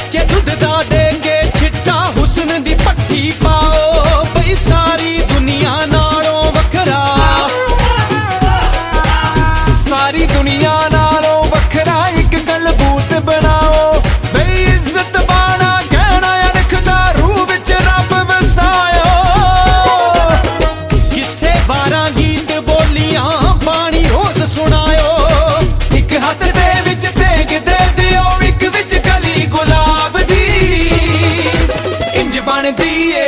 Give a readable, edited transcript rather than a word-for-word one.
बच्चे दुध दा दे के छिट्टा हुस्न दी पट्टी पाओ बई सारी दुनिया नालों वखरा, सारी दुनिया नालों वखरा एक गलबूत बनाओ बई इज्जत बाना कहना या रखदा रूह विच रब वसायो। किसे 12 गीत बोलियां बाणी रोज सुनायो, एक हथ दे विच तेग दे दियो एक विच कली गुलाब दी, इंज बनदी ए